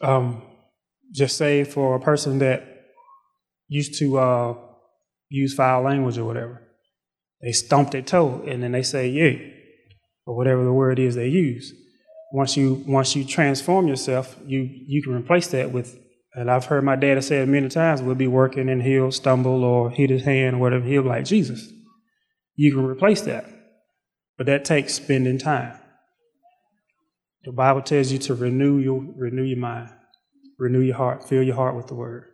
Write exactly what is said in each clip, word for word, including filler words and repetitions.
Um, just say for a person that used to uh, use foul language or whatever, they stomp their toe and then they say yeah, or whatever the word is they use. Once you once you transform yourself, you you can replace that with, and I've heard my dad say it many times, we'll be working and he'll stumble or hit his hand or whatever, he'll be like, Jesus. You can replace that. But that takes spending time. The Bible tells you to renew your renew your mind, renew your heart, fill your heart with the word.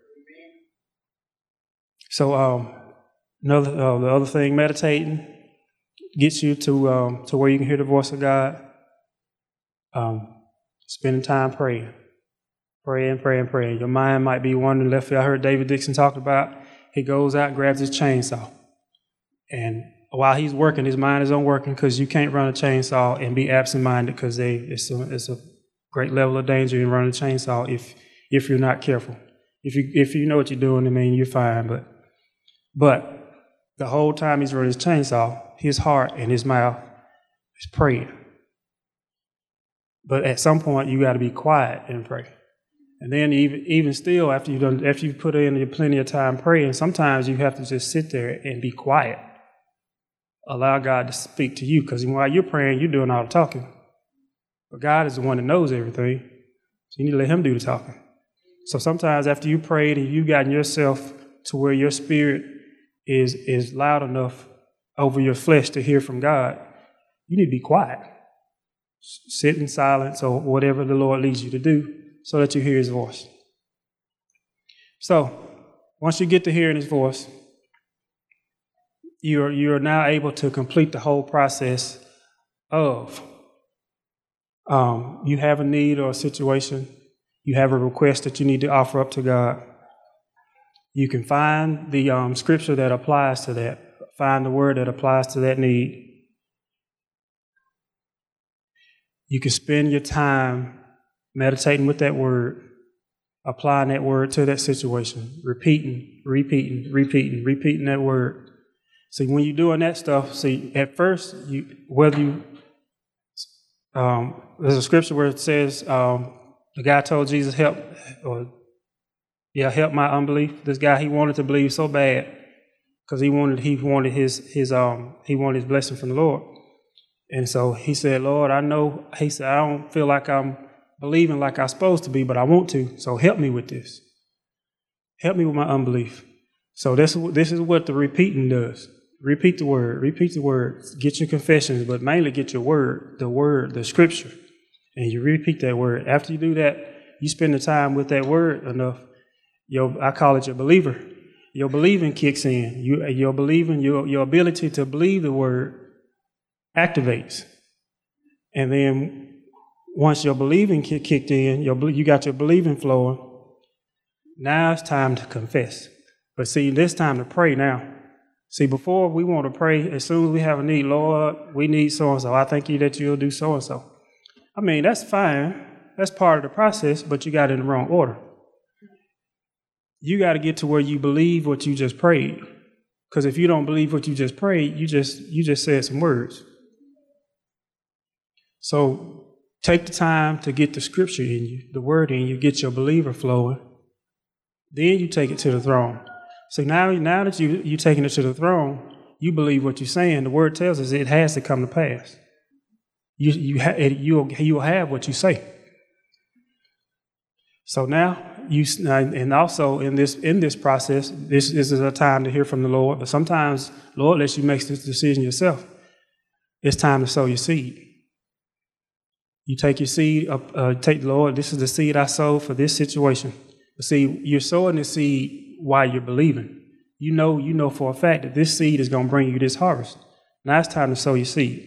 So um, another uh, the other thing, meditating gets you to um, to where you can hear the voice of God. Um, spending time praying, praying, praying, praying. Your mind might be wandering left field. I heard David Dixon talk about he goes out, grabs his chainsaw, and while he's working, his mind is on working because you can't run a chainsaw and be absent-minded because they it's a, it's a great level of danger in running a chainsaw if if you're not careful. If you if you know what you're doing, I mean you're fine. But but the whole time he's running his chainsaw, his heart and his mouth is praying. But at some point, you got to be quiet and pray. And then even even still, after you've done, after you've put in plenty of time praying, sometimes you have to just sit there and be quiet. Allow God to speak to you, because while you're praying, you're doing all the talking. But God is the one that knows everything, so you need to let Him do the talking. So sometimes after you prayed and you've gotten yourself to where your spirit is is loud enough over your flesh to hear from God, you need to be quiet. Sit in silence or whatever the Lord leads you to do so that you hear His voice. So once you get to hearing His voice, you're, you're now able to complete the whole process of um, you have a need or a situation, you have a request that you need to offer up to God. You can find the um, scripture that applies to that, find the word that applies to that need. You can spend your time meditating with that word, applying that word to that situation, repeating, repeating, repeating, repeating that word. See, when you're doing that stuff, see, at first, you whether you, um, there's a scripture where it says, um, the guy told Jesus, help, or yeah, help my unbelief. This guy, he wanted to believe so bad because he wanted, he wanted his, his, um, he wanted his blessing from the Lord. And so he said, Lord, I know, he said, I don't feel like I'm believing like I'm supposed to be, but I want to. So help me with this. Help me with my unbelief. So this, this is what the repeating does. Repeat the word, repeat the word, get your confessions, but mainly get your word, the word, the scripture. And you repeat that word. After you do that, you spend the time with that word enough. Your, I call it your believer. Your believing kicks in. You, your believing, your, your ability to believe the word activates. And then once your believing kick, kicked in, your, you got your believing flowing, now it's time to confess. But see, this time to pray now. See, before we want to pray, as soon as we have a need, Lord, we need so-and-so. I thank you that you'll do so-and-so. I mean, that's fine. That's part of the process, but you got it in the wrong order. You got to get to where you believe what you just prayed. Because if you don't believe what you just prayed, you just you just said some words. So take the time to get the scripture in you, the word in you, get your believer flowing. Then you take it to the throne. So now, now that you, you're taking it to the throne, you believe what you're saying. The word tells us it has to come to pass. You, you ha, you'll, you'll have what you say. So now, you and also in this in this process, this, this is a time to hear from the Lord. But sometimes, the Lord lets you make this decision yourself. It's time to sow your seed. You take your seed, uh, take the Lord, this is the seed I sowed for this situation. But see, you're sowing the seed while you're believing. You know, you know for a fact that this seed is going to bring you this harvest. Now it's time to sow your seed.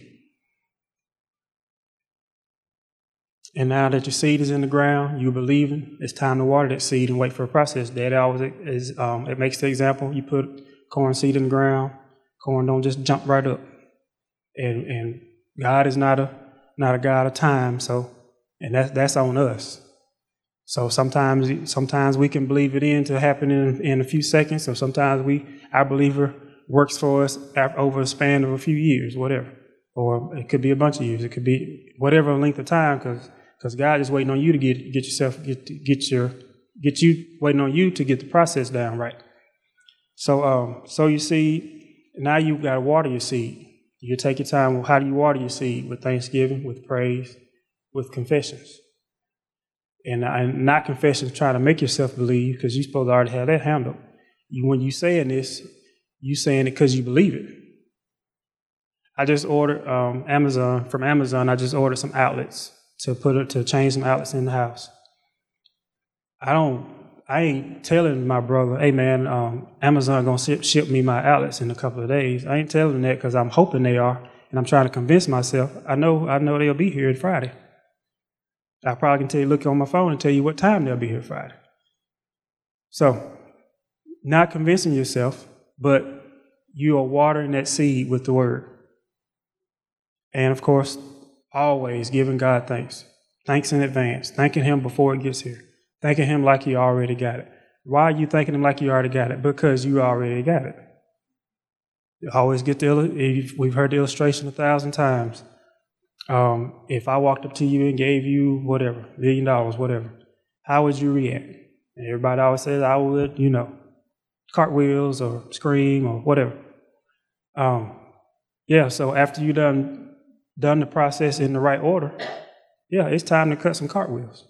And now that your seed is in the ground, you're believing, it's time to water that seed and wait for a process. That always is, um, it makes the example. You put corn seed in the ground, corn don't just jump right up. And and God is not a not a God of time, so and that's that's on us. So sometimes sometimes we can believe it in to happen in, in a few seconds, or sometimes we our believer works for us over a span of a few years, whatever. Or it could be a bunch of years. It could be whatever length of time, because because God is waiting on you to get get yourself get get your get you waiting on you to get the process down right. So um, sow your seed. Now you got to water your seed. You take your time. Well, how do you water your seed? With thanksgiving, with praise, with confessions. And, and not confessions trying to make yourself believe, because you're supposed to already have that handled. You, when you saying this, you saying it because you believe it. I just ordered um, Amazon from Amazon. I just ordered some outlets to put it to change some outlets in the house. I don't. I ain't telling my brother, hey man, um, Amazon gonna ship, ship me my outlets in a couple of days. I ain't telling him that because I'm hoping they are, and I'm trying to convince myself. I know. I know they'll be here on Friday. I probably can tell you, look on my phone and tell you what time they'll be here Friday. So, not convincing yourself, but you are watering that seed with the word. And of course, always giving God thanks. Thanks in advance. Thanking him before it gets here. Thanking him like you already got it. Why are you thanking him like you already got it? Because you already got it. You always get the, we've heard the illustration a thousand times. Um, if I walked up to you and gave you whatever, a million dollars, whatever, how would you react? And everybody always says, I would, you know, cartwheels or scream or whatever. Um, yeah, so after you done done the process in the right order, yeah, it's time to cut some cartwheels.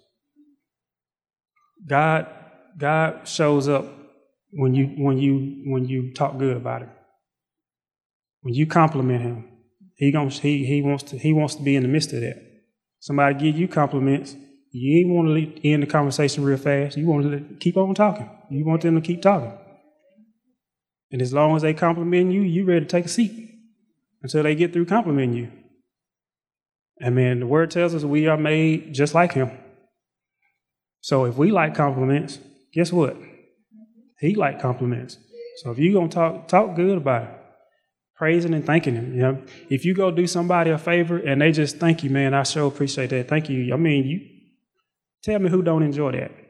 God, God shows up when you when you when you talk good about him. When you compliment him. He gonna, he he wants to he wants to be in the midst of that. Somebody give you compliments, you ain't want to end the conversation real fast. You want to keep on talking. You want them to keep talking. And as long as they compliment you, you ready to take a seat until they get through complimenting you. And man, the word tells us we are made just like him. So if we like compliments, guess what? He like compliments. So if you're gonna talk talk good about it. Praising and thanking him. You know, if you go do somebody a favor and they just thank you, man, I sure appreciate that. Thank you. I mean, you tell me who don't enjoy that.